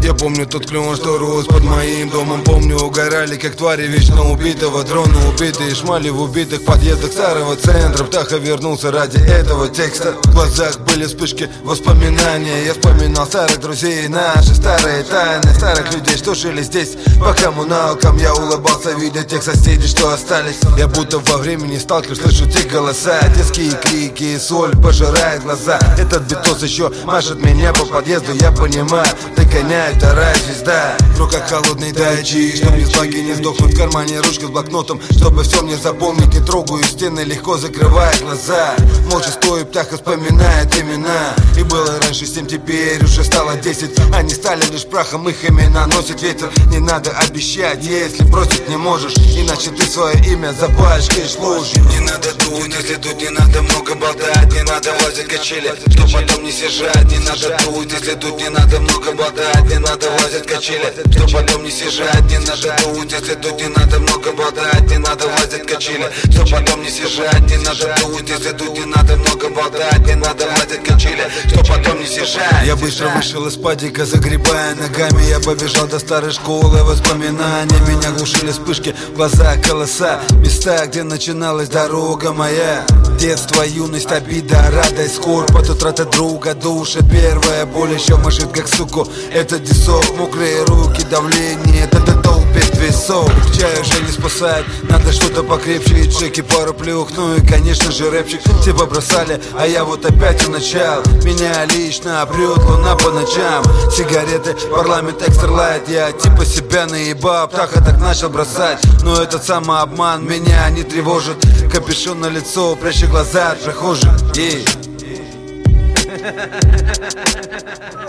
Я помню тот клен, что рос под моим домом. Помню, угорали, как твари вечно убитого дрона. Убитые шмали в убитых подъездах старого центра. Птаха вернулся ради этого текста. В глазах были вспышки воспоминания. Я вспоминал старых друзей, наши старые тайны, старых людей, что жили здесь по коммуналкам. Я улыбался, видя тех соседей, что остались. Я будто во времени сталкер, слышу те голоса. Детские крики и соль пожирает глаза. Этот битос еще машет меня по подъезду. Я понимаю, догоняет вторая звезда. В руках холодный дайчи, чтоб без баги не сдохнуть. В кармане ручка с блокнотом, чтобы все мне запомнить. Не трогаю стены, легко закрывая глаза. Молча стою, птаха вспоминает имена. И было раньше 7, теперь уже стало 10. Они стали лишь прахом, их имена носит ветер. Не надо обещать, если бросить не можешь, иначе ты свое имя запачкаешь ложью. Не надо дуть, если тут не надо много болтать. Не надо влазить качели, чтоб потом не съезжать. Не надо дуть, если тут не надо много болтать. Не надо влазить качели, чтоб потом не съезжать. Не надо дуть, если тут не надо много болтать. Не надо влазить качели, чтоб потом не съезжать. Не надо дуть, если тут не надо много болтать. Не надо влазить качели, чтоб потом не съезжать. Я быстро вышел из падика, загребая ногами. Я побежал до старой школы, воспоминания меня глушили вспышки в глазах, колоса. Места, где начиналась дорога моя. Детство, юность, обида, радость, скорбь. От утраты друга, душа, первая боль еще машет как суку. Это десок, мокрые руки, давление, это долбит весов. Чай уже не спасает, надо что-то покрепче. И чеки, пару плюх, ну и конечно же рэпчик. Все побросали, а я вот опять у начала. Меня лично прет луна по ночам. Сигареты, парламент, экстра лайт. Я типа себя наебал, птаха так начал бросать. Но этот самообман меня не тревожит. Капюшон на лицо, пряча глаза от прохожих.